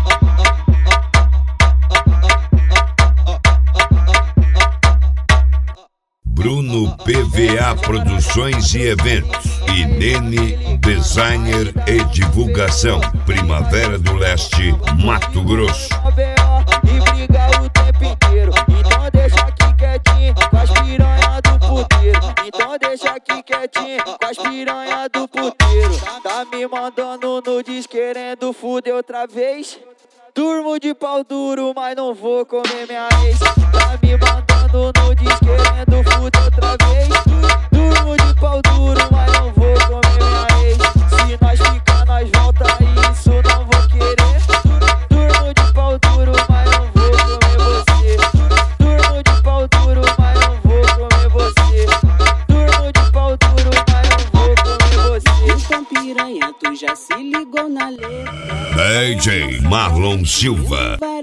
Bruno PVA Produções e Eventos e Nene Designer e Divulgação, Primavera do Leste, Mato Grosso. E briga o tempo inteiro, então deixa aqui quietinho com as piranha do puteiro. Então deixa aqui quietinho com as piranha do puteiro. Tá me mandando nudes querendo fuder outra vez. Durmo de pau duro, mas não vou comer minha ex. Tá me mandando nudes querendo fuder outra vez. Durmo de pau duro, mas não vou comer minha ex. Se nós ficar, nós volta, isso não vou querer. Durmo de pau duro, mas não vou comer você. Durmo de pau duro, mas não vou comer você. Durmo de pau duro, mas não vou comer você. Então piranha, tu já se ligou na letra. DJ Marlon Silva.